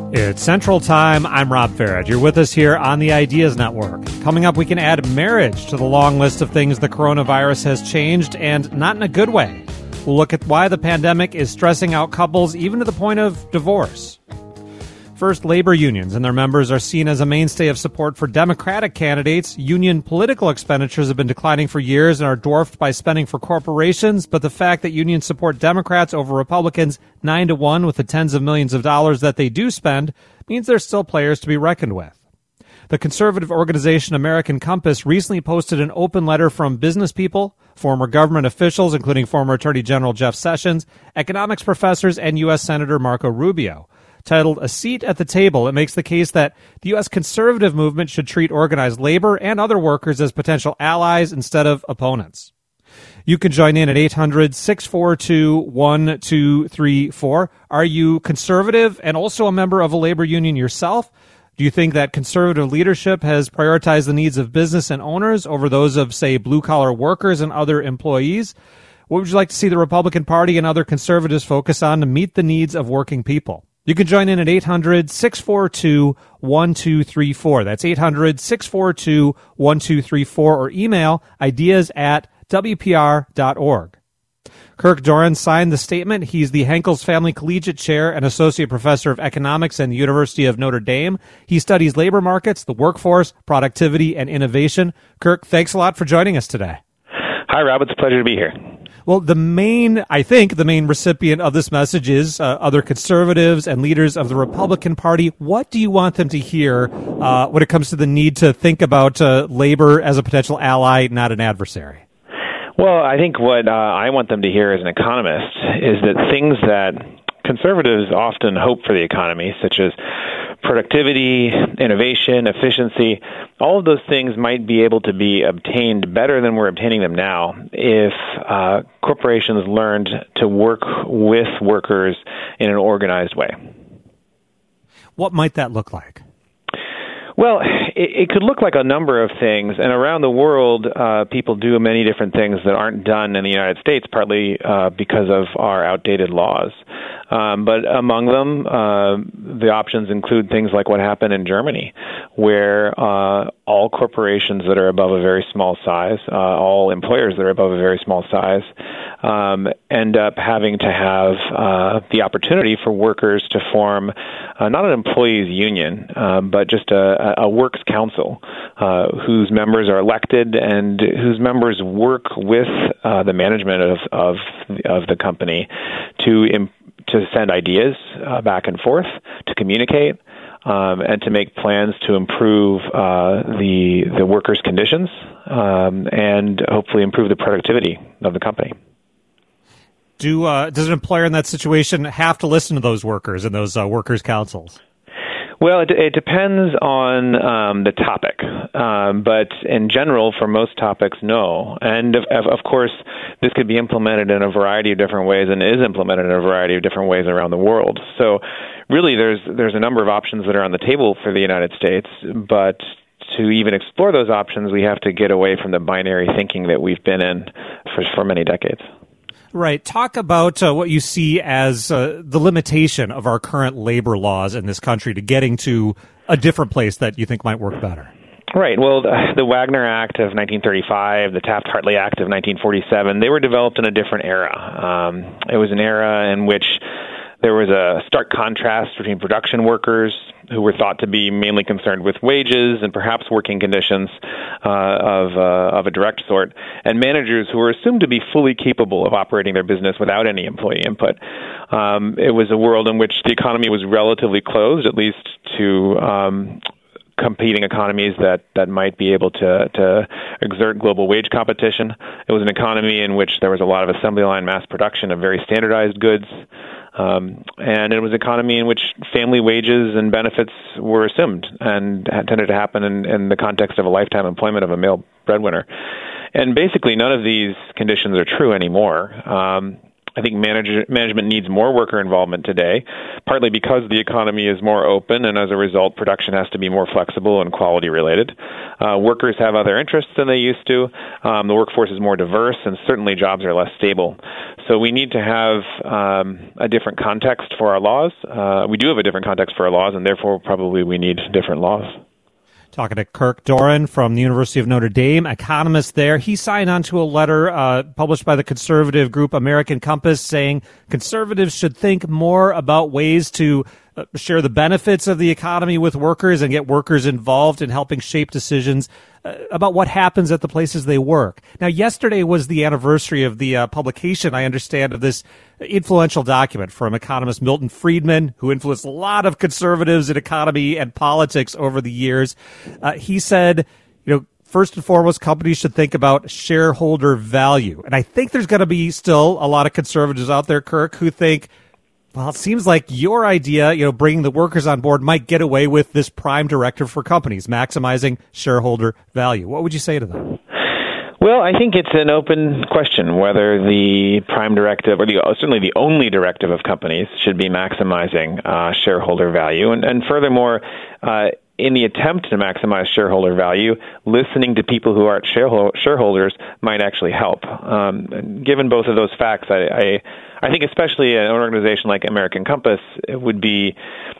It's Central Time. I'm Rob Farage. You're with us here on the Ideas Network. Coming up, we can add marriage to the long list of things the coronavirus has changed, and not in a good way. We'll look at why the pandemic is stressing out couples even to the point of divorce. First, labor unions and their members are seen as a mainstay of support for Democratic candidates. Union political expenditures have been declining for years and are dwarfed by spending for corporations, but the fact that unions support Democrats over Republicans 9-1 with the tens of millions of dollars that they do spend means there's still players to be reckoned with. The conservative organization American Compass recently posted an open letter from business people, former government officials, including former Attorney General Jeff Sessions, economics professors, and U.S. Senator Marco Rubio. Titled A Seat at the Table, it makes the case that the U.S. conservative movement should treat organized labor and other workers as potential allies instead of opponents. You can join in at 800-642-1234. Are you conservative and also a member of a labor union yourself? Do you think that conservative leadership has prioritized the needs of business and owners over those of, say, blue-collar workers and other employees? What would you like to see the Republican Party and other conservatives focus on to meet the needs of working people? You can join in at 800-642-1234. That's 800-642-1234, or email ideas@wpr.org. Kirk Doran signed the statement. He's the Henkels Family Collegiate Chair and Associate Professor of Economics in the University of Notre Dame. He studies labor markets, the workforce, productivity, and innovation. Kirk, thanks a lot for joining us today. Hi, Rob. It's a pleasure to be here. Well, the main recipient of this message is other conservatives and leaders of the Republican Party. What do you want them to hear when it comes to the need to think about labor as a potential ally, not an adversary? Well, I think what I want them to hear as an economist is that things that conservatives often hope for the economy, such as productivity, innovation, efficiency, all of those things might be able to be obtained better than we're obtaining them now if corporations learned to work with workers in an organized way. What might that look like? Well, it could look like a number of things, and around the world, people do many different things that aren't done in the United States, partly because of our outdated laws. But among them, the options include things like what happened in Germany, where all corporations that are above a very small size, all employers that are above a very small size, end up having to have the opportunity for workers to form not an employees union, but just a works council whose members are elected and whose members work with the management of the company to send ideas back and forth, to communicate, and to make plans to improve the workers' conditions and hopefully improve the productivity of the company. Does an employer in that situation have to listen to those workers and those workers' councils? Well, it depends on the topic, but in general, for most topics, no. And of course, this could be implemented in a variety of different ways, and is implemented in a variety of different ways around the world. So, really, there's a number of options that are on the table for the United States, but to even explore those options, we have to get away from the binary thinking that we've been in for many decades. Right. Talk about what you see as the limitation of our current labor laws in this country to getting to a different place that you think might work better. Right. Well, the Wagner Act of 1935, the Taft-Hartley Act of 1947, they were developed in a different era. It was an era in which there was a stark contrast between production workers who were thought to be mainly concerned with wages and perhaps working conditions of a direct sort, and managers who were assumed to be fully capable of operating their business without any employee input. It was a world in which the economy was relatively closed, at least to competing economies that might be able to exert global wage competition. It was an economy in which there was a lot of assembly line mass production of very standardized goods. And it was an economy in which family wages and benefits were assumed and tended to happen in the context of a lifetime employment of a male breadwinner. And basically, none of these conditions are true anymore. I think management needs more worker involvement today, partly because the economy is more open, and as a result, production has to be more flexible and quality related. Workers have other interests than they used to. The workforce is more diverse, and certainly jobs are less stable. So we need to have a different context for our laws. We do have a different context for our laws, and therefore probably we need different laws. Talking to Kirk Doran from the University of Notre Dame, economist there. He signed on to a letter published by the conservative group American Compass saying conservatives should think more about ways to share the benefits of the economy with workers and get workers involved in helping shape decisions about what happens at the places they work. Now, yesterday was the anniversary of the publication, I understand, of this influential document from economist Milton Friedman, who influenced a lot of conservatives in economy and politics over the years. He said, first and foremost, companies should think about shareholder value. And I think there's going to be still a lot of conservatives out there, Kirk, who think, well, it seems like your idea, bringing the workers on board might get away with this prime directive for companies, maximizing shareholder value. What would you say to them? Well, I think it's an open question whether the prime directive, or certainly the only directive of companies, should be maximizing shareholder value. And furthermore, in the attempt to maximize shareholder value, listening to people who aren't shareholders might actually help. Given both of those facts, I think especially an organization like American Compass would be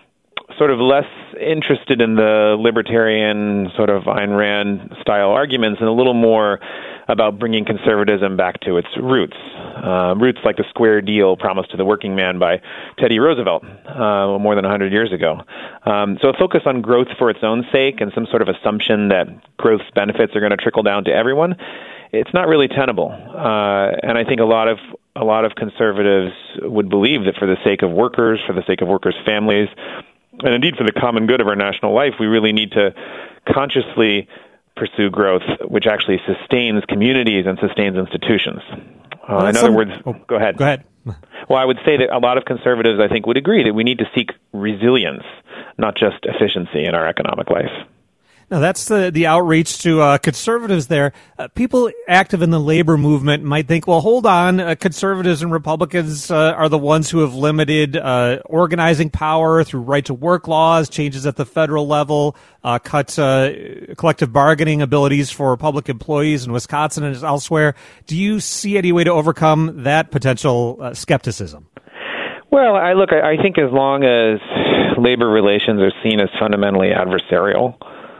sort of less interested in the libertarian sort of Ayn Rand style arguments and a little more about bringing conservatism back to its roots. Roots like the square deal promised to the working man by Teddy Roosevelt more than 100 years ago. So a focus on growth for its own sake and some sort of assumption that growth's benefits are going to trickle down to everyone, it's not really tenable. And I think a lot of conservatives would believe that for the sake of workers, for the sake of workers' families, and indeed for the common good of our national life, we really need to consciously pursue growth which actually sustains communities and sustains institutions. In other words, go ahead. Go ahead. Well, I would say that a lot of conservatives, I think, would agree that we need to seek resilience, not just efficiency in our economic life. Now, that's the outreach to conservatives there. People active in the labor movement might think, well, hold on, conservatives and Republicans are the ones who have limited organizing power through right-to-work laws, changes at the federal level, cut collective bargaining abilities for public employees in Wisconsin and elsewhere. Do you see any way to overcome that potential skepticism? Well, I think as long as labor relations are seen as fundamentally adversarial,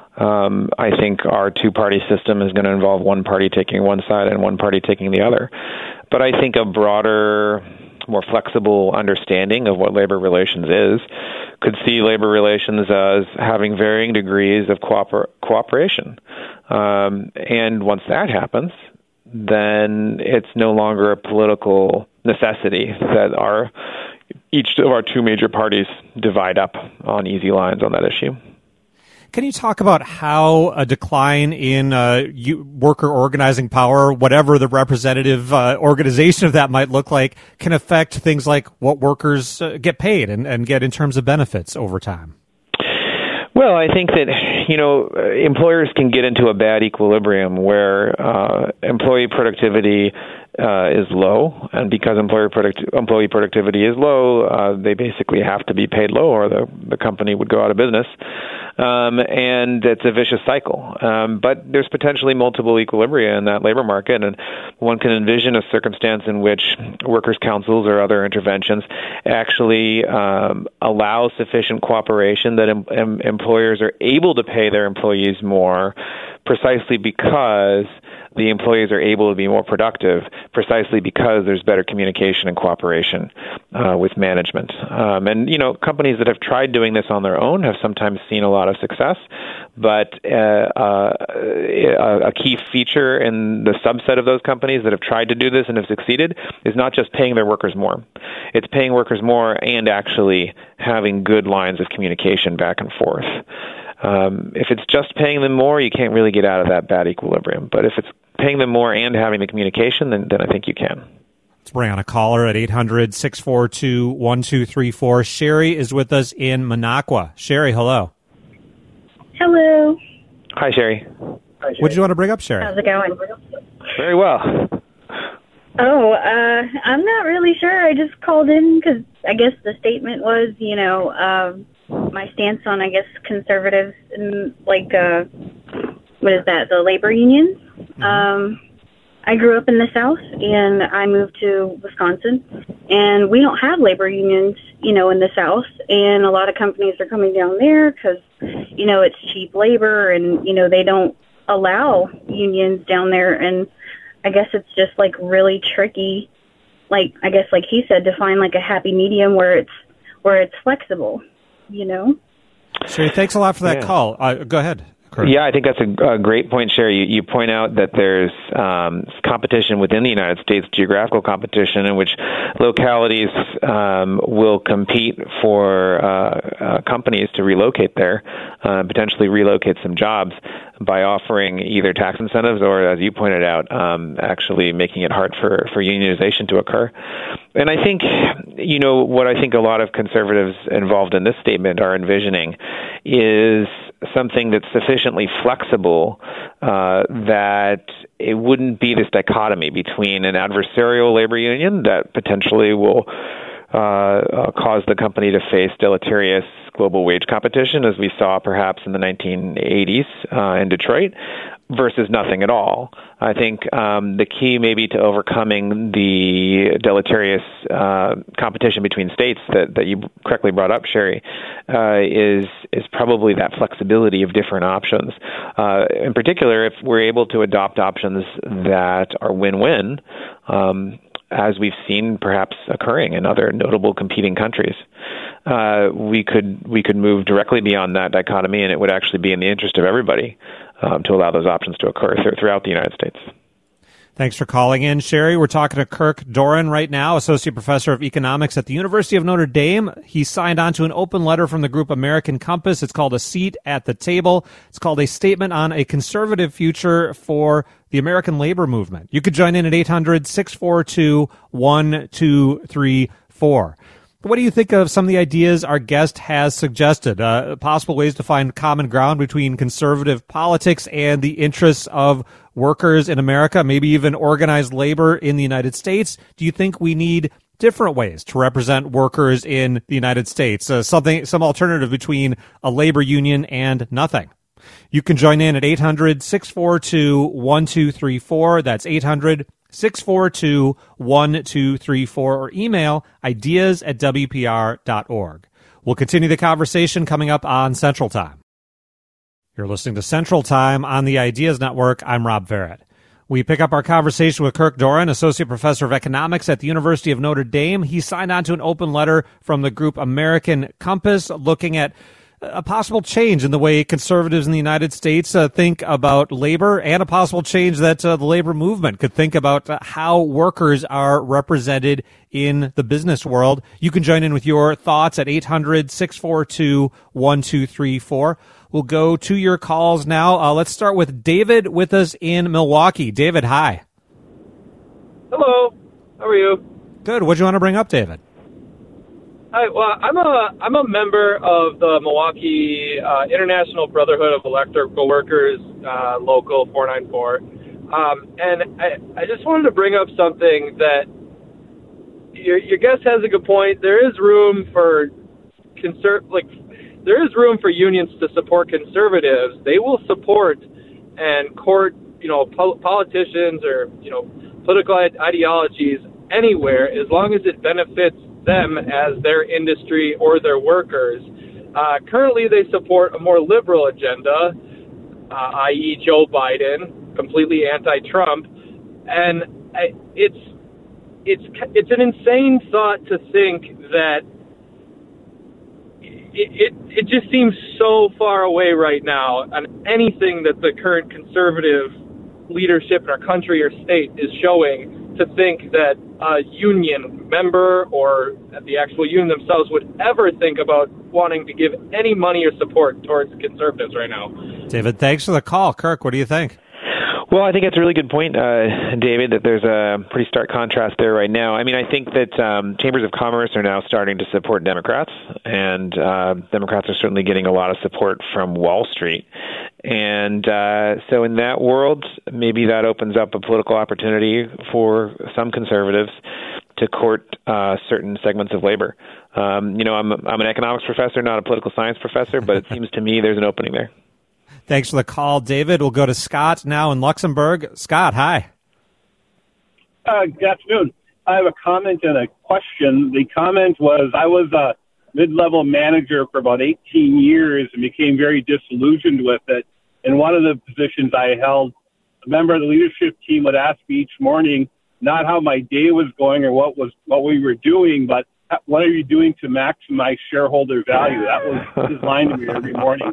I think our two-party system is going to involve one party taking one side and one party taking the other. But I think a broader, more flexible understanding of what labor relations is could see labor relations as having varying degrees of cooperation. And once that happens, then it's no longer a political necessity that each of our two major parties divide up on easy lines on that issue. Can you talk about how a decline in worker organizing power, whatever the representative organization of that might look like, can affect things like what workers get paid and get in terms of benefits over time? Well, I think that, employers can get into a bad equilibrium where employee productivity is low, and because employee productivity is low, they basically have to be paid low or the company would go out of business. And it's a vicious cycle. But there's potentially multiple equilibria in that labor market, and one can envision a circumstance in which workers' councils or other interventions actually allow sufficient cooperation that employers are able to pay their employees more precisely because the employees are able to be more productive precisely because there's better communication and cooperation with management. And companies that have tried doing this on their own have sometimes seen a lot of success, but a key feature in the subset of those companies that have tried to do this and have succeeded is not just paying their workers more. It's paying workers more and actually having good lines of communication back and forth. If it's just paying them more, you can't really get out of that bad equilibrium. But if it's paying them more and having the communication, then I think you can. Let's bring on a caller at 800-642-1234. Sherry is with us in Minocqua. Sherry, hello. Hello. Hi, Sherry. What did you want to bring up, Sherry? How's it going? Very well. Oh, I'm not really sure. I just called in because I guess the statement was, my stance on, I guess, conservatives and what is that, the labor unions. I grew up in the South and I moved to Wisconsin, and we don't have labor unions, in the South, and a lot of companies are coming down there because, it's cheap labor and, they don't allow unions down there, and I guess it's just really tricky, like he said, to find a happy medium where it's flexible, Sherry, thanks a lot for that call. Go ahead. Kurt. Yeah, I think that's a great point, Sherry. You point out that there's competition within the United States, geographical competition, in which localities will compete for companies to relocate there, potentially relocate some jobs by offering either tax incentives or, as you pointed out, actually making it hard for unionization to occur. And I think, what I think a lot of conservatives involved in this statement are envisioning is something that's sufficiently flexible that it wouldn't be this dichotomy between an adversarial labor union that potentially will cause the company to face deleterious global wage competition, as we saw perhaps in the 1980s in Detroit, versus nothing at all. I think the key maybe to overcoming the deleterious competition between states that you correctly brought up, Sherry, is probably that flexibility of different options. In particular, if we're able to adopt options that are win-win, as we've seen perhaps occurring in other notable competing countries, we could move directly beyond that dichotomy, and it would actually be in the interest of everybody to allow those options to occur throughout the United States. Thanks for calling in, Sherry. We're talking to Kirk Doran right now, Associate Professor of Economics at the University of Notre Dame. He signed on to an open letter from the group American Compass. It's called A Seat at the Table. It's called A Statement on a Conservative Future for the American Labor Movement. You could join in at 800-642-1234. What do you think of some of the ideas our guest has suggested? Possible ways to find common ground between conservative politics and the interests of workers in America, maybe even organized labor in the United States? Do you think we need different ways to represent workers in the United States? Some alternative between a labor union and nothing? You can join in at 800-642-1234. That's 800-642-1234, or email ideas@wpr.org. We'll continue the conversation coming up on Central Time. You're listening to Central Time on the Ideas Network. I'm Rob Farrett. We pick up our conversation with Kirk Doran, Associate Professor of Economics at the University of Notre Dame. He signed on to an open letter from the group American Compass looking at a possible change in the way conservatives in the United States think about labor, and a possible change that the labor movement could think about how workers are represented in the business world. You can join in with your thoughts at 800-642-1234. We'll go to your calls now. Let's start with David with us in Milwaukee. David, hi. Hello. How are you? Good. What do you want to bring up, David? Hi. Well, I'm a member of the Milwaukee International Brotherhood of Electrical Workers, Local 494, and I just wanted to bring up something that your guest has a good point. There is room for unions to support conservatives. They will support and court, politicians or political ideologies anywhere as long as it benefits them as their industry or their workers. Currently, they support a more liberal agenda, i.e. Joe Biden, completely anti-Trump, and it's an insane thought to think that it just seems so far away right now on anything that the current conservative leadership in our country or state is showing, to think that a union member or the actual union themselves would ever think about wanting to give any money or support towards conservatives right now. David, thanks for the call. Kirk, what do you think? Well, I think that's a really good point, David, that there's a pretty stark contrast there right now. I mean, I think that chambers of commerce are now starting to support Democrats, and Democrats are certainly getting a lot of support from Wall Street. And so in that world, maybe that opens up a political opportunity for some conservatives to court certain segments of labor. I'm an economics professor, not a political science professor, but it seems to me there's an opening there. Thanks for the call, David. We'll go to Scott now in Luxembourg. Scott, hi. Good afternoon. I have a comment and a question. The comment was I was a mid-level manager for about 18 years and became very disillusioned with it. In one of the positions I held, a member of the leadership team would ask me each morning not how my day was going or what we were doing, but what are you doing to maximize shareholder value? That was his line to me every morning.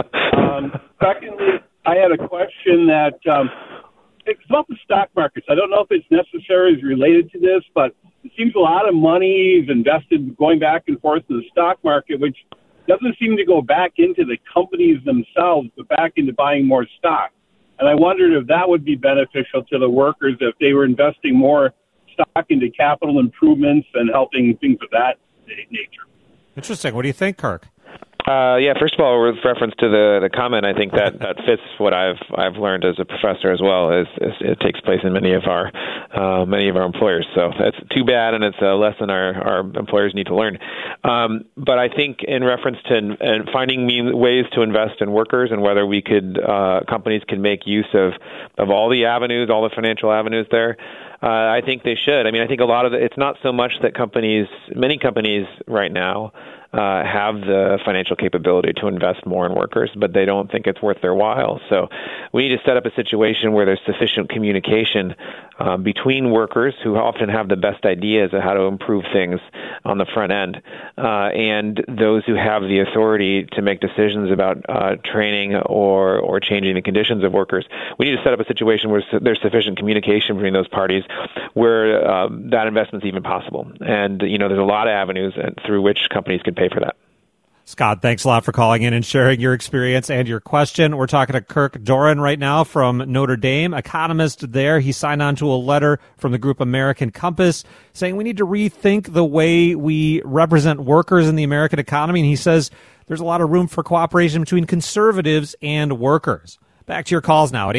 Secondly, I had a question that it's about the stock markets. I don't know if it's necessarily related to this, but it seems a lot of money is invested going back and forth in the stock market, which doesn't seem to go back into the companies themselves, but back into buying more stock. And I wondered if that would be beneficial to the workers if they were investing more stock into capital improvements and helping things of that nature. Interesting. What do you think, Kirk? First of all, with reference to the comment, I think that fits what I've learned as a professor as well. Is it takes place in many of our employers. So that's too bad, and it's a lesson our employers need to learn. But I think in reference to finding ways to invest in workers and whether we could companies can make use of all the avenues, all the financial avenues there. I think they should. I mean, I think a lot of it's not so much that many companies right now have the financial capability to invest more in workers, but they don't think it's worth their while. So we need to set up a situation where there's sufficient communication between workers who often have the best ideas of how to improve things on the front end and those who have the authority to make decisions about training or changing the conditions of workers. We need to set up a situation where there's sufficient communication between those parties where that investment's even possible. And, there's a lot of avenues through which companies can pay for that. Scott, thanks a lot for calling in and sharing your experience and your question. We're talking to Kirk Doran right now from Notre Dame, economist there. He signed on to a letter from the group American Compass saying we need to rethink the way we represent workers in the American economy. And he says there's a lot of room for cooperation between conservatives and workers. Back to your calls now at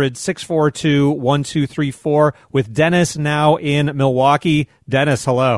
800-642-1234 with Dennis now in Milwaukee. Dennis, hello.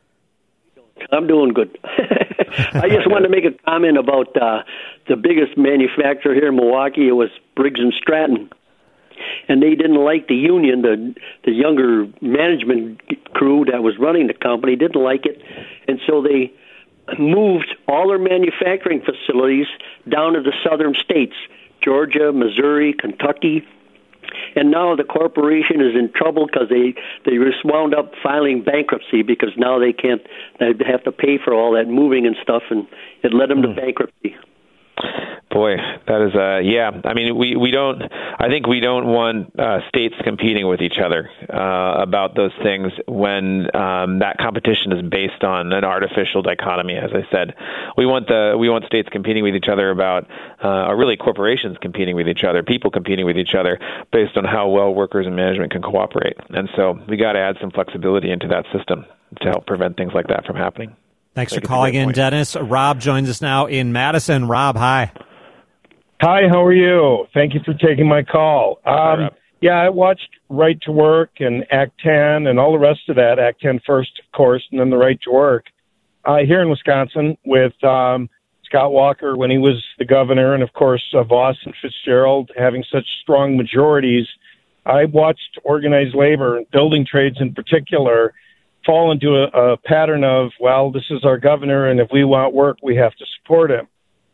I'm doing good. I just wanted to make a comment about the biggest manufacturer here in Milwaukee. It was Briggs & Stratton. And they didn't like the union, the younger management crew that was running the company didn't like it. And so they moved all their manufacturing facilities down to the southern states, Georgia, Missouri, Kentucky. And now the corporation is in trouble because they just wound up filing bankruptcy because now they have to pay for all that moving and stuff, and it led them to bankruptcy. Boy, that is I mean, I think we don't want states competing with each other about those things when that competition is based on an artificial dichotomy. As I said, we want states competing with each other about, or really corporations competing with each other, people competing with each other based on how well workers and management can cooperate. And so we got to add some flexibility into that system to help prevent things like that from happening. Thanks for calling in, Dennis. Rob joins us now in Madison. Rob, hi. Hi, how are you? Thank you for taking my call. I watched Right to Work and Act 10 and all the rest of that, Act 10 first, of course, and then the Right to Work, here in Wisconsin with Scott Walker when he was the governor, and, of course, Voss and Fitzgerald having such strong majorities. I watched organized labor and building trades in particular fall into a pattern of, well, this is our governor, and if we want work, we have to support him.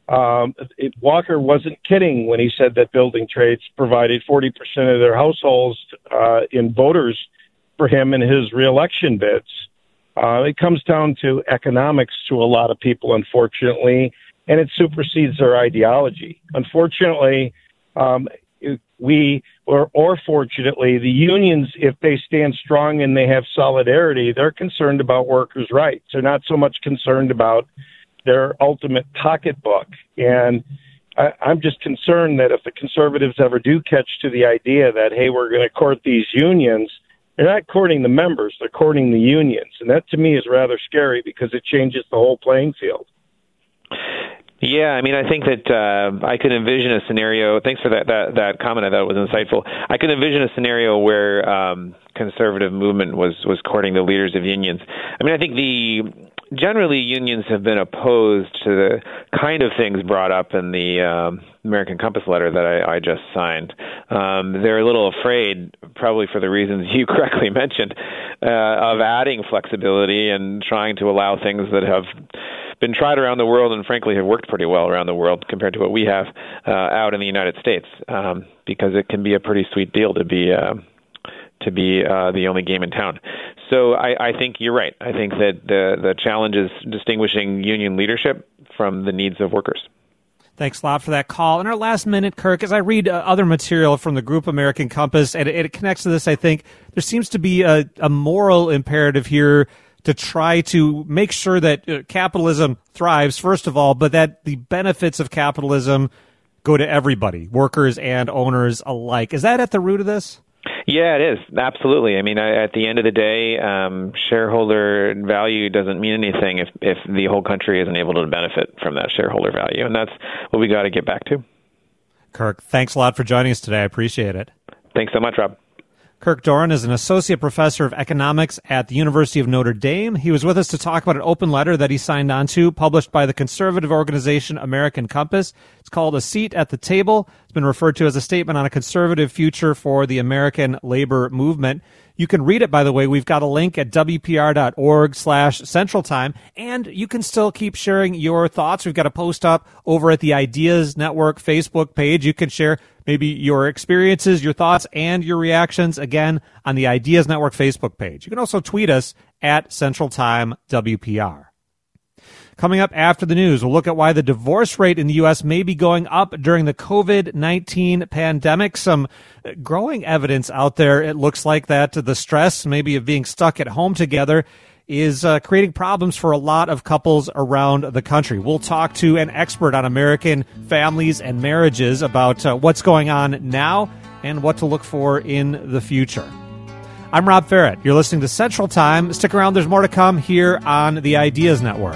Walker wasn't kidding when he said that building trades provided 40% of their households in voters for him in his reelection bids. It comes down to economics to a lot of people, unfortunately, and it supersedes their ideology. Unfortunately, fortunately, the unions, if they stand strong and they have solidarity, they're concerned about workers' rights. They're not so much concerned about their ultimate pocketbook. And I'm just concerned that if the conservatives ever do catch to the idea that, hey, we're going to court these unions, they're not courting the members, they're courting the unions. And that, to me, is rather scary because it changes the whole playing field. Yeah, I mean, I think that I could envision a scenario. Thanks for that comment. I thought it was insightful. I could envision a scenario where conservative movement was courting the leaders of unions. I mean, I think generally unions have been opposed to the kind of things brought up in the American Compass letter that I just signed. They're a little afraid, probably for the reasons you correctly mentioned, of adding flexibility and trying to allow things that have been tried around the world and frankly have worked pretty well around the world compared to what we have out in the United States, because it can be a pretty sweet deal to be the only game in town. So I think you're right. I think that the challenge is distinguishing union leadership from the needs of workers. Thanks a lot for that call. In our last minute, Kirk, as I read other material from the group American Compass, and it connects to this, I think there seems to be a moral imperative here to try to make sure that capitalism thrives, first of all, but that the benefits of capitalism go to everybody, workers and owners alike. Is that at the root of this? Yeah, it is. Absolutely. I mean, at the end of the day, shareholder value doesn't mean anything if the whole country isn't able to benefit from that shareholder value. And that's what we got to get back to. Kirk, thanks a lot for joining us today. I appreciate it. Thanks so much, Rob. Kirk Doran is an associate professor of economics at the University of Notre Dame. He was with us to talk about an open letter that he signed on to, published by the conservative organization American Compass. It's called A Seat at the Table. It's been referred to as a statement on a conservative future for the American labor movement. You can read it, by the way. We've got a link at WPR.org/Central Time, and you can still keep sharing your thoughts. We've got a post up over at the Ideas Network Facebook page. You can share maybe your experiences, your thoughts, and your reactions, again, on the Ideas Network Facebook page. You can also tweet us at Central Time WPR. Coming up after the news, we'll look at why the divorce rate in the U.S. may be going up during the COVID-19 pandemic. Some growing evidence out there, it looks like, that the stress maybe of being stuck at home together is creating problems for a lot of couples around the country. We'll talk to an expert on American families and marriages about what's going on now and what to look for in the future. I'm Rob Ferret. You're listening to Central Time. Stick around. There's more to come here on the Ideas Network.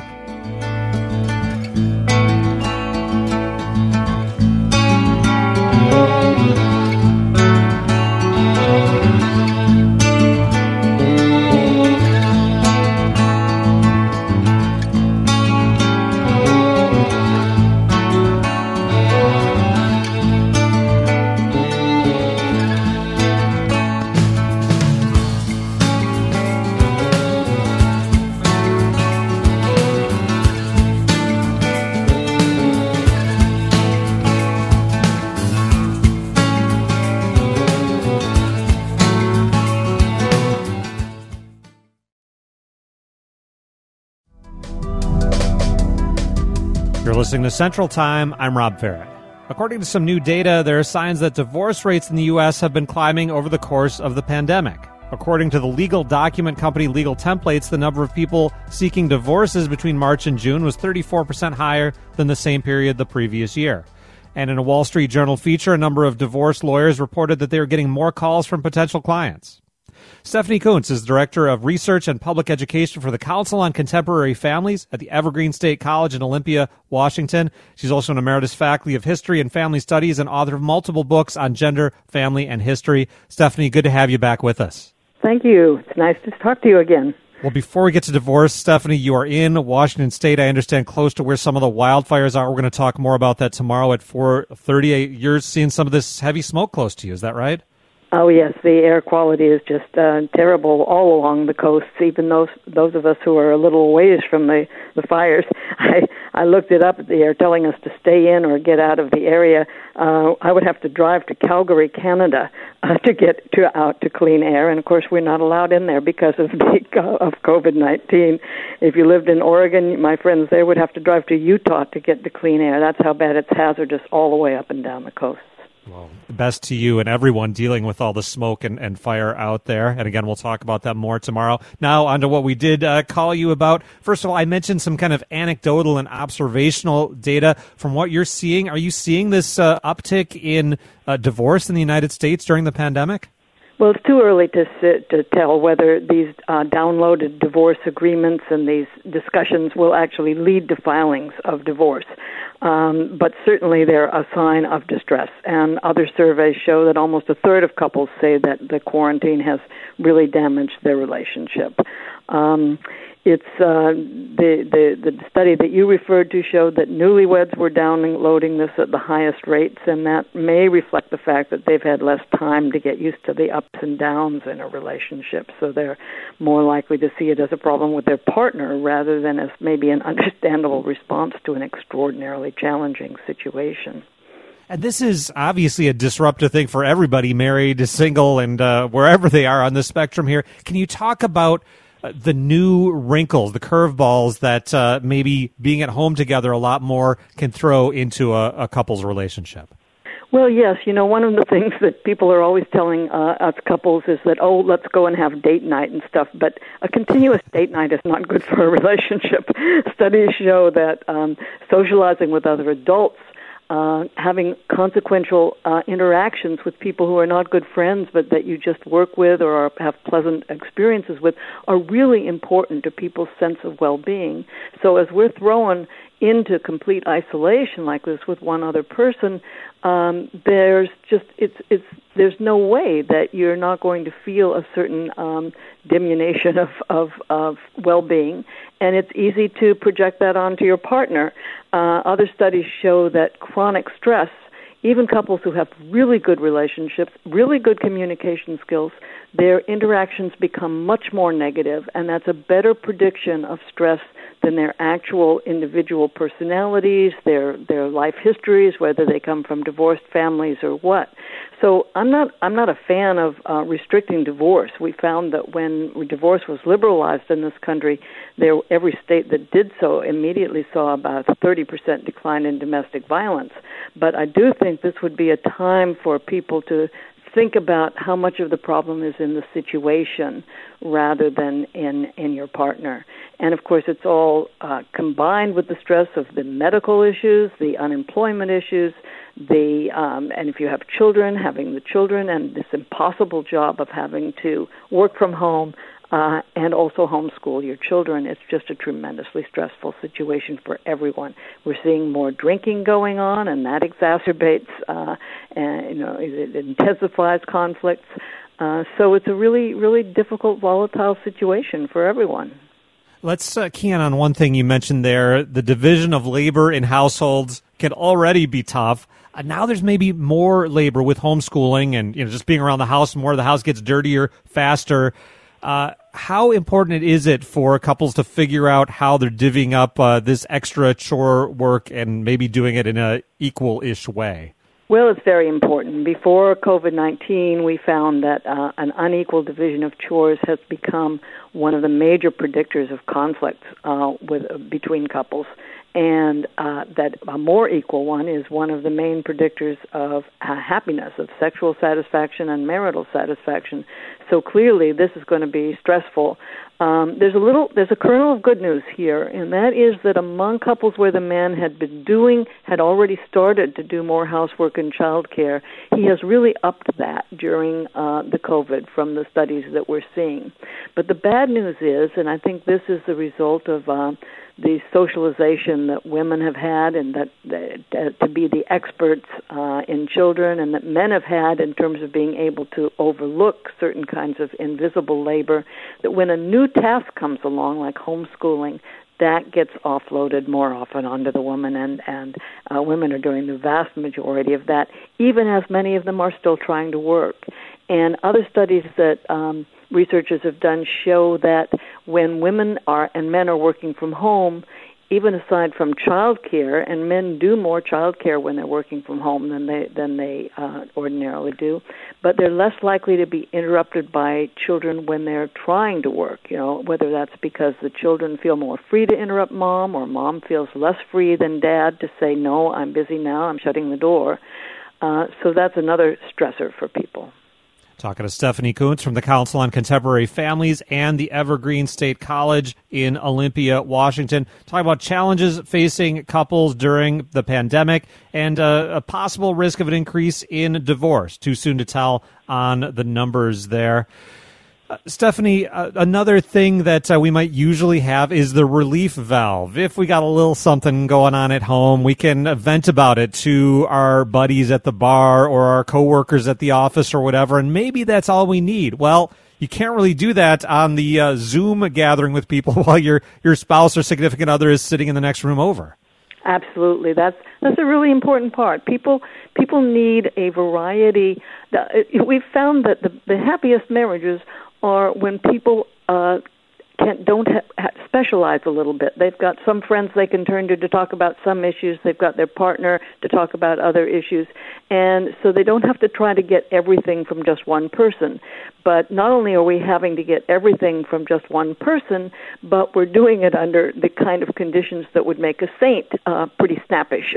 You're listening to Central Time. I'm Rob Ferret. According to some new data, there are signs that divorce rates in the U.S. have been climbing over the course of the pandemic. According to the legal document company Legal Templates, the number of people seeking divorces between March and June was 34% higher than the same period the previous year. And in a Wall Street Journal feature, a number of divorce lawyers reported that they were getting more calls from potential clients. Stephanie Kuntz is Director of Research and Public Education for the Council on Contemporary Families at the Evergreen State College in Olympia, Washington. She's also an emeritus faculty of history and family studies and author of multiple books on gender, family, and history. Stephanie, good to have you back with us. Thank you. It's nice to talk to you again. Well, before we get to divorce, Stephanie, you are in Washington State, I understand, close to where some of the wildfires are. We're going to talk more about that tomorrow at 4:30. You're seeing some of this heavy smoke close to you. Is that right? Oh, yes. The air quality is just terrible all along the coast, even those of us who are a little ways from the fires. I looked it up. They are telling us to stay in or get out of the area. I would have to drive to Calgary, Canada, to get out to clean air. And, of course, we're not allowed in there because of COVID-19. If you lived in Oregon, my friends there would have to drive to Utah to get the clean air. That's how bad it's hazardous all the way up and down the coast. Well, best to you and everyone dealing with all the smoke and fire out there. And again, we'll talk about that more tomorrow. Now, on to what we did call you about. First of all, I mentioned some kind of anecdotal and observational data from what you're seeing. Are you seeing this uptick in divorce in the United States during the pandemic? Well, it's too early to tell whether these downloaded divorce agreements and these discussions will actually lead to filings of divorce. But certainly they're a sign of distress. And other surveys show that almost a third of couples say that the quarantine has really damaged their relationship. It's the study that you referred to showed that newlyweds were downloading this at the highest rates, and that may reflect the fact that they've had less time to get used to the ups and downs in a relationship, so they're more likely to see it as a problem with their partner rather than as maybe an understandable response to an extraordinarily challenging situation. And this is obviously a disruptive thing for everybody, married, single, and wherever they are on the spectrum here. Can you talk about the new wrinkles, the curveballs that maybe being at home together a lot more can throw into a couple's relationship? Well, yes. One of the things that people are always telling us couples is that, let's go and have date night and stuff. But a continuous date night is not good for a relationship. Studies show that socializing with other adults, having consequential interactions with people who are not good friends but that you just work with or have pleasant experiences with are really important to people's sense of well-being. So as we're thrown into complete isolation like this with one other person, there's no way that you're not going to feel a certain diminution of well-being, and it's easy to project that onto your partner. Other studies show that chronic stress, even couples who have really good relationships, really good communication skills, their interactions become much more negative, and that's a better prediction of stress than their actual individual personalities, their life histories, whether they come from divorced families or what. So I'm not a fan of restricting divorce. We found that when divorce was liberalized in this country, every state that did so immediately saw about a 30% decline in domestic violence. But I do think this would be a time for people to think about how much of the problem is in the situation rather than in your partner. And, of course, it's all combined with the stress of the medical issues, the unemployment issues, and if you have children, having the children, and this impossible job of having to work from home and also homeschool your children. It's just a tremendously stressful situation for everyone. We're seeing more drinking going on, and that exacerbates, it intensifies conflicts. So it's a really, really difficult, volatile situation for everyone. Let's key in on one thing you mentioned there. The division of labor in households can already be tough. Now there's maybe more labor with homeschooling and just being around the house more. The house gets dirtier faster. How important is it for couples to figure out how they're divvying up this extra chore work and maybe doing it in an equal-ish way? Well, it's very important. Before COVID-19, we found that an unequal division of chores has become one of the major predictors of conflict between couples, and that a more equal one is one of the main predictors of happiness, of sexual satisfaction and marital satisfaction. So clearly, this is going to be stressful. There's a kernel of good news here, and that is that among couples where the man had already started to do more housework and childcare, he has really upped that during the COVID from the studies that we're seeing. But the bad news is, and I think this is the result of the socialization that women have had and that to be the experts in children, and that men have had in terms of being able to overlook certain kinds of invisible labor, that when a new task comes along, like homeschooling, that gets offloaded more often onto the woman, and women are doing the vast majority of that, even as many of them are still trying to work. And other studies that researchers have done show that when women and men are working from home, even aside from child care, and men do more child care when they're working from home than they ordinarily do, but they're less likely to be interrupted by children when they're trying to work, whether that's because the children feel more free to interrupt mom, or mom feels less free than dad to say, no, I'm busy now, I'm shutting the door. So that's another stressor for people. Talking to Stephanie Kuntz from the Council on Contemporary Families and the Evergreen State College in Olympia, Washington. Talking about challenges facing couples during the pandemic and a possible risk of an increase in divorce. Too soon to tell on the numbers there. Stephanie, another thing that we might usually have is the relief valve. If we got a little something going on at home, we can vent about it to our buddies at the bar or our coworkers at the office or whatever, and maybe that's all we need. Well, you can't really do that on the Zoom gathering with people while your spouse or significant other is sitting in the next room over. Absolutely. That's a really important part. People need a variety. We've found that the happiest marriages are when people don't specialize a little bit. They've got some friends they can turn to talk about some issues. They've got their partner to talk about other issues. And so they don't have to try to get everything from just one person. But not only are we having to get everything from just one person, but we're doing it under the kind of conditions that would make a saint pretty snappish.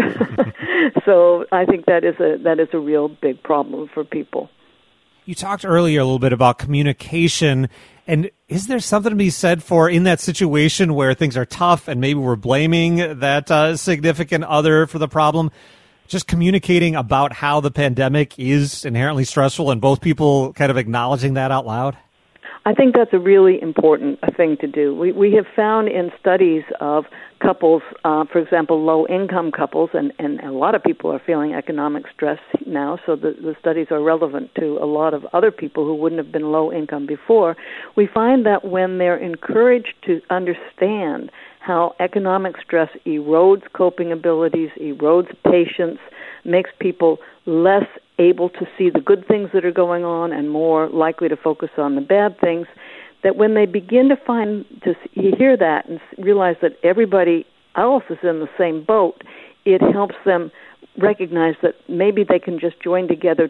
So I think that is a real big problem for people. You talked earlier a little bit about communication, and is there something to be said for in that situation where things are tough and maybe we're blaming that significant other for the problem, just communicating about how the pandemic is inherently stressful and both people kind of acknowledging that out loud? I think that's a really important thing to do. We have found in studies of couples, for example, low-income couples, and a lot of people are feeling economic stress now, so the studies are relevant to a lot of other people who wouldn't have been low-income before. We find that when they're encouraged to understand how economic stress erodes coping abilities, erodes patience, makes people less able to see the good things that are going on and more likely to focus on the bad things, that when they begin to hear that and realize that everybody else is in the same boat, it helps them recognize that maybe they can just join together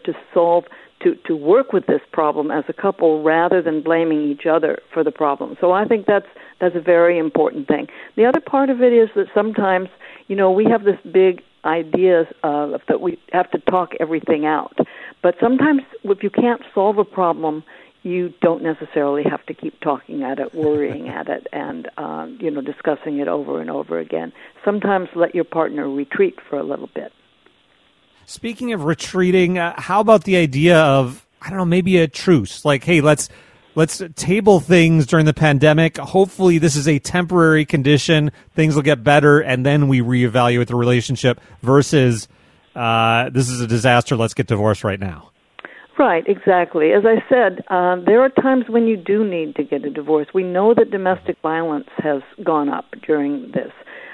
to work with this problem as a couple rather than blaming each other for the problem. So I think that's a very important thing. The other part of it is that sometimes, we have this big ideas that we have to talk everything out. But sometimes if you can't solve a problem, you don't necessarily have to keep talking at it, worrying at it, and discussing it over and over again. Sometimes let your partner retreat for a little bit. Speaking of retreating, how about the idea of, maybe a truce? Like, hey, let's table things during the pandemic. Hopefully this is a temporary condition. Things will get better, and then we reevaluate the relationship versus this is a disaster. Let's get divorced right now. Right, exactly. As I said, there are times when you do need to get a divorce. We know that domestic violence has gone up during this.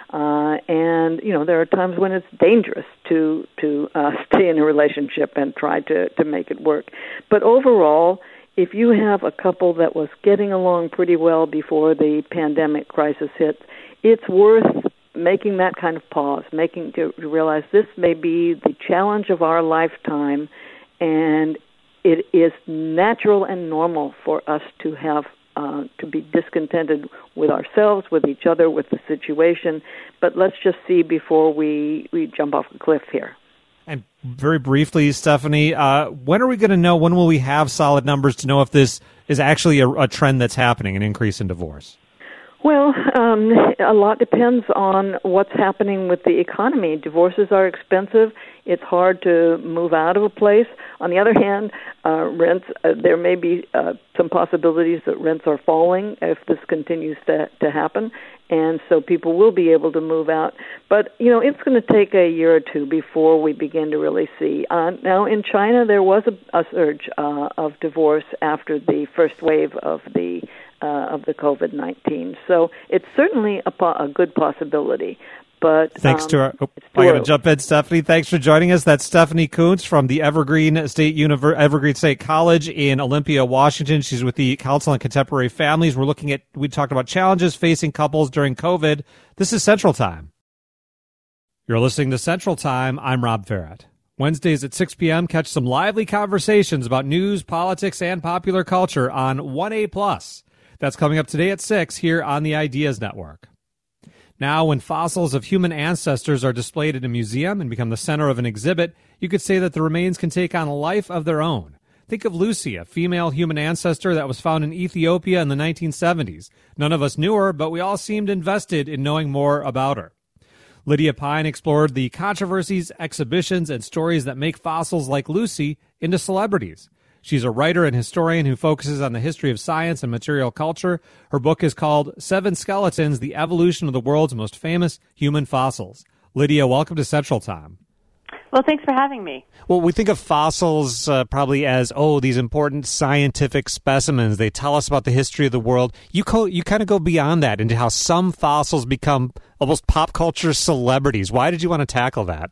And there are times when it's dangerous to stay in a relationship and try to make it work. But overall, if you have a couple that was getting along pretty well before the pandemic crisis hit, it's worth making that kind of pause, making to realize this may be the challenge of our lifetime, and it is natural and normal for us to have to be discontented with ourselves, with each other, with the situation. But let's just see before we jump off a cliff here. And very briefly, Stephanie, when are we going to know, when will we have solid numbers to know if this is actually a trend that's happening, an increase in divorce? Well, a lot depends on what's happening with the economy. Divorces are expensive. It's hard to move out of a place. On the other hand, rents, there may be some possibilities that rents are falling if this continues to happen, and so people will be able to move out. But, it's going to take a year or two before we begin to really see. Now, in China, there was a surge of divorce after the first wave of the COVID-19. So it's certainly a good possibility. But thanks to our, I got to jump in, Stephanie. Thanks for joining us. That's Stephanie Kuntz from the Evergreen State College in Olympia, Washington. She's with the Council on Contemporary Families. We talked about challenges facing couples during COVID. This is Central Time. You're listening to Central Time. I'm Rob Farrett. Wednesdays at 6 p.m., catch some lively conversations about news, politics, and popular culture on 1A+. That's coming up today at 6 here on the Ideas Network. Now, when fossils of human ancestors are displayed in a museum and become the center of an exhibit, you could say that the remains can take on a life of their own. Think of Lucy, a female human ancestor that was found in Ethiopia in the 1970s. None of us knew her, but we all seemed invested in knowing more about her. Lydia Pine explored the controversies, exhibitions, and stories that make fossils like Lucy into celebrities. She's a writer and historian who focuses on the history of science and material culture. Her book is called Seven Skeletons, The Evolution of the World's Most Famous Human Fossils. Lydia, welcome to Central Time. Well, thanks for having me. Well, we think of fossils probably as, these important scientific specimens. They tell us about the history of the world. You kind of go beyond that into how some fossils become almost pop culture celebrities. Why did you want to tackle that?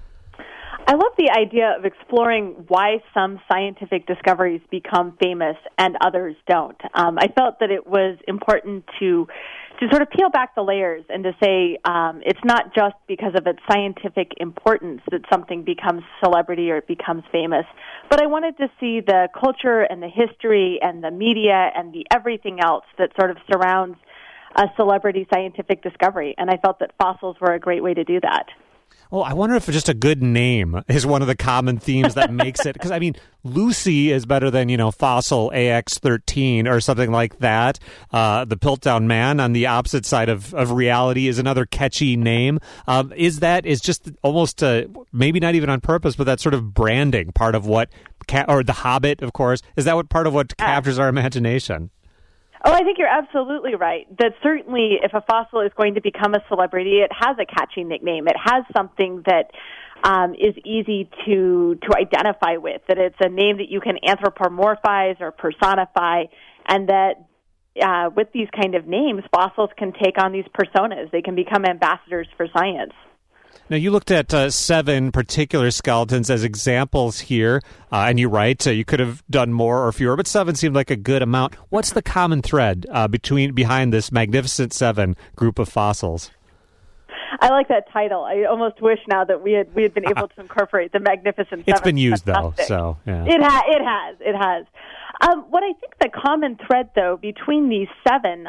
I love the idea of exploring why some scientific discoveries become famous and others don't. I felt that it was important to sort of peel back the layers and to say it's not just because of its scientific importance that something becomes celebrity or it becomes famous, but I wanted to see the culture and the history and the media and the everything else that sort of surrounds a celebrity scientific discovery, and I felt that fossils were a great way to do that. Well, I wonder if just a good name is one of the common themes that makes it. Because, I mean, Lucy is better than, Fossil AX13 or something like that. The Piltdown Man on the opposite side of reality is another catchy name. Is just almost, maybe not even on purpose, but that sort of branding part of what, or The Hobbit, of course, is that what part of what captures our imagination? Oh, I think you're absolutely right. That certainly if a fossil is going to become a celebrity, it has a catchy nickname. It has something that is easy to identify with, that it's a name that you can anthropomorphize or personify, and that with these kind of names, fossils can take on these personas. They can become ambassadors for science. Now, you looked at 7 particular skeletons as examples here, and you're right, you could have done more or fewer, but 7 seemed like a good amount. What's the common thread behind this Magnificent 7 group of fossils? I like that title. I almost wish now that we had been able to incorporate the Magnificent 7. It's been used, though, so, yeah. It has. What I think the common thread, though, between these 7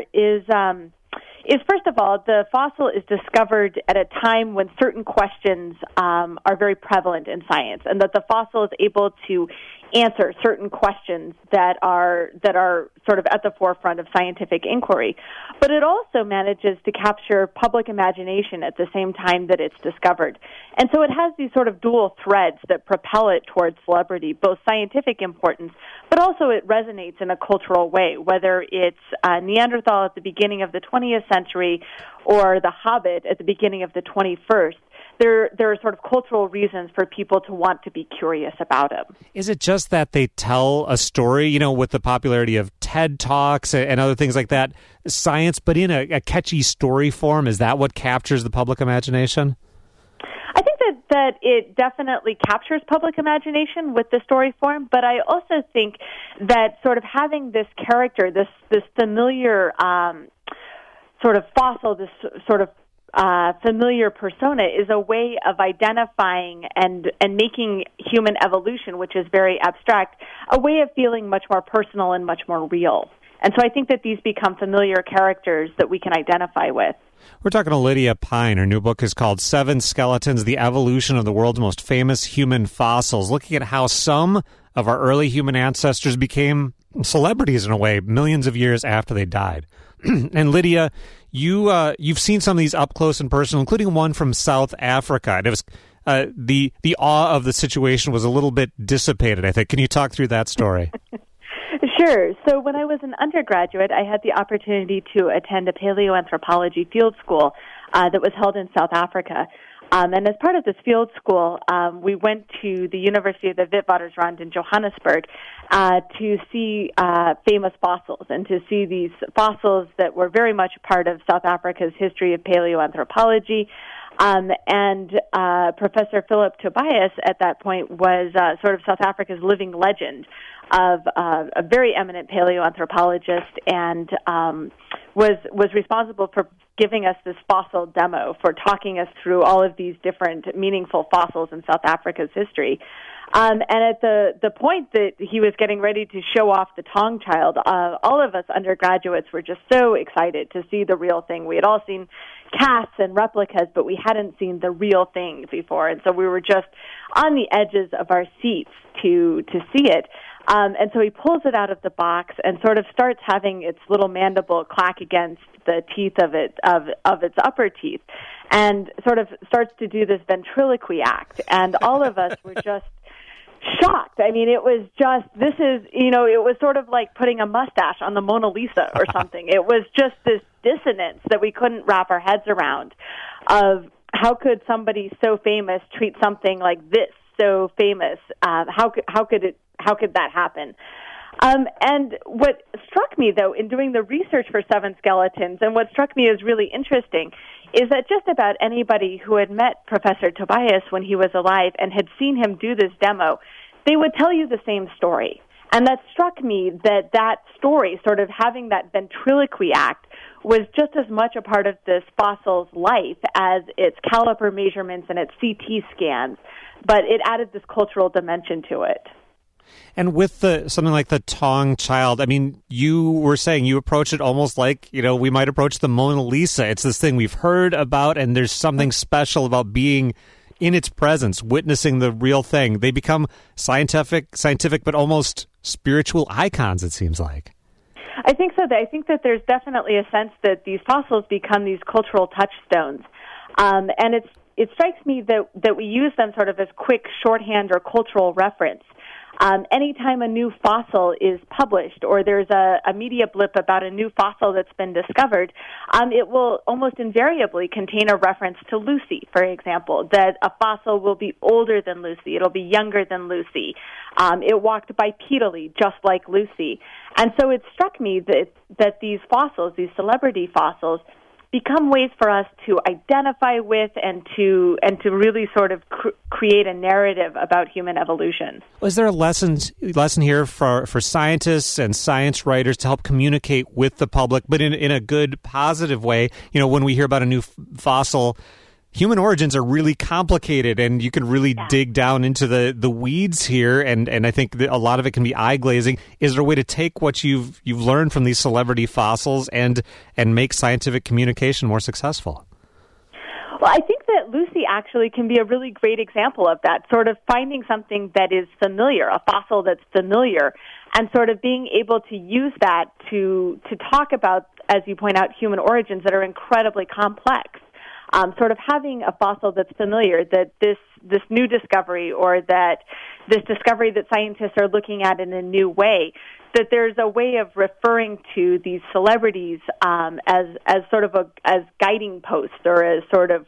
is first of all, the fossil is discovered at a time when certain questions are very prevalent in science, and that the fossil is able to answer certain questions that are sort of at the forefront of scientific inquiry. But it also manages to capture public imagination at the same time that it's discovered. And so it has these sort of dual threads that propel it towards celebrity, both scientific importance, but also it resonates in a cultural way, whether it's Neanderthal at the beginning of the 20th century or the Hobbit at the beginning of the 21st. There are sort of cultural reasons for people to want to be curious about it. Is it just that they tell a story, with the popularity of TED Talks and other things like that, science, but in a catchy story form? Is that what captures the public imagination? I think that it definitely captures public imagination with the story form, but I also think that sort of having this character, this familiar sort of fossil, this sort of familiar persona is a way of identifying and making human evolution, which is very abstract, a way of feeling much more personal and much more real. And so I think that these become familiar characters that we can identify with. We're talking to Lydia Pine. Her new book is called Seven Skeletons, The Evolution of the World's Most Famous Human Fossils, looking at how some of our early human ancestors became celebrities in a way, millions of years after they died. And Lydia, you've seen some of these up close and personal, including one from South Africa. And it was the awe of the situation was a little bit dissipated, I think. Can you talk through that story? Sure. So when I was an undergraduate, I had the opportunity to attend a paleoanthropology field school that was held in South Africa. And as part of this field school, we went to the University of the Witwatersrand in Johannesburg to see famous fossils and to see these fossils that were very much part of South Africa's history of paleoanthropology. And Professor Philip Tobias at that point was sort of South Africa's living legend of a very eminent paleoanthropologist, and was responsible for giving us this fossil demo, for talking us through all of these different meaningful fossils in South Africa's history. And at the point that he was getting ready to show off the Tong Child, all of us undergraduates were just so excited to see the real thing. We had all seen casts and replicas, but we hadn't seen the real thing before. And so we were just on the edges of our seats to see it. And so he pulls it out of the box and sort of starts having its little mandible clack against the teeth of its upper teeth, and sort of starts to do this ventriloquy act. And all of us were just shocked. I mean, it was just, it was sort of like putting a mustache on the Mona Lisa or something. It was just this dissonance that we couldn't wrap our heads around of how could somebody so famous treat something like this so famous? How could that happen? And what struck me, though, in doing the research for Seven Skeletons, and what struck me as really interesting, is that just about anybody who had met Professor Tobias when he was alive and had seen him do this demo, they would tell you the same story. And that struck me that story, sort of having that ventriloquy act, was just as much a part of this fossil's life as its caliper measurements and its CT scans, but it added this cultural dimension to it. And with something like the Tong child, I mean, you were saying you approach it almost like, we might approach the Mona Lisa. It's this thing we've heard about, and there's something special about being in its presence, witnessing the real thing. They become scientific, but almost spiritual icons, it seems like. I think so. I think that there's definitely a sense that these fossils become these cultural touchstones. And it strikes me that we use them sort of as quick shorthand or cultural reference. Anytime a new fossil is published or there's a media blip about a new fossil that's been discovered, it will almost invariably contain a reference to Lucy, for example, that a fossil will be older than Lucy. It'll be younger than Lucy. It walked bipedally, just like Lucy. And so it struck me that these fossils, these celebrity fossils, become ways for us to identify with and to really sort of create a narrative about human evolution. Is there a lesson here for scientists and science writers to help communicate with the public, but in a good, positive way? When we hear about a new fossil, human origins are really complicated, and you can really dig down into the weeds here, and I think that a lot of it can be eye-glazing. Is there a way to take what you've learned from these celebrity fossils and make scientific communication more successful? Well, I think that Lucy actually can be a really great example of that, sort of finding something that is familiar, a fossil that's familiar, and sort of being able to use that to talk about, as you point out, human origins that are incredibly complex. Sort of having a fossil that's familiar, that this new discovery or that this discovery that scientists are looking at in a new way, that there's a way of referring to these celebrities as sort of as guiding posts or as sort of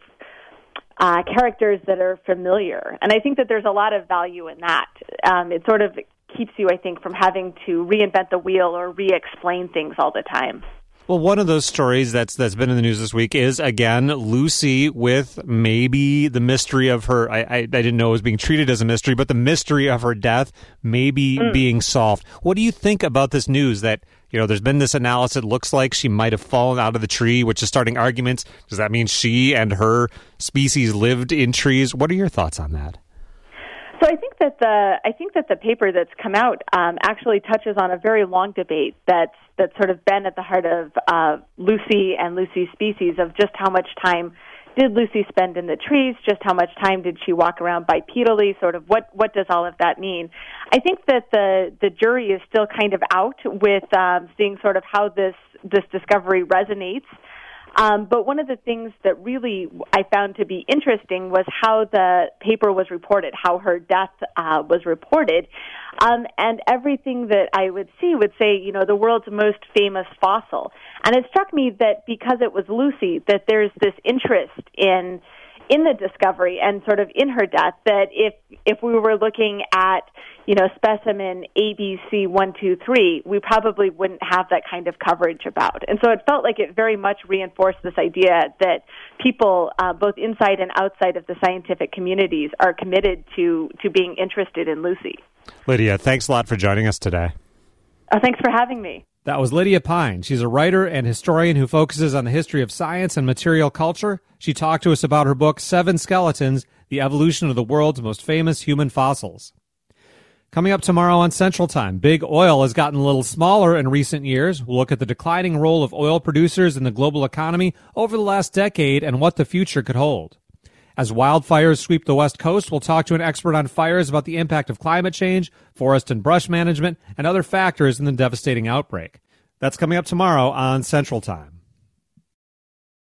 characters that are familiar. And I think that there's a lot of value in that. It sort of keeps you, I think, from having to reinvent the wheel or re-explain things all the time. Well, one of those stories that's been in the news this week is, again, Lucy with maybe the mystery of her, I didn't know it was being treated as a mystery, but the mystery of her death maybe being solved. What do you think about this news that, there's been this analysis, it looks like she might have fallen out of the tree, which is starting arguments. Does that mean she and her species lived in trees? What are your thoughts on that? So I think that the paper that's come out actually touches on a very long debate that's sort of been at the heart of Lucy and Lucy's species, of just how much time did Lucy spend in the trees, just how much time did she walk around bipedally, sort of what does all of that mean? I think that the jury is still kind of out with seeing sort of how this discovery resonates. But one of the things that really I found to be interesting was how the paper was reported, how her death was reported. And everything that I would see would say, the world's most famous fossil. And it struck me that because it was Lucy, that there's this interest in the discovery and sort of in her death, that if we were looking at, specimen ABC 123, we probably wouldn't have that kind of coverage about. And so it felt like it very much reinforced this idea that people, both inside and outside of the scientific communities, are committed to being interested in Lucy. Lydia, thanks a lot for joining us today. Oh, thanks for having me. That was Lydia Pine. She's a writer and historian who focuses on the history of science and material culture. She talked to us about her book, Seven Skeletons, The Evolution of the World's Most Famous Human Fossils. Coming up tomorrow on Central Time, big oil has gotten a little smaller in recent years. We'll look at the declining role of oil producers in the global economy over the last decade and what the future could hold. As wildfires sweep the West Coast, we'll talk to an expert on fires about the impact of climate change, forest and brush management, and other factors in the devastating outbreak. That's coming up tomorrow on Central Time.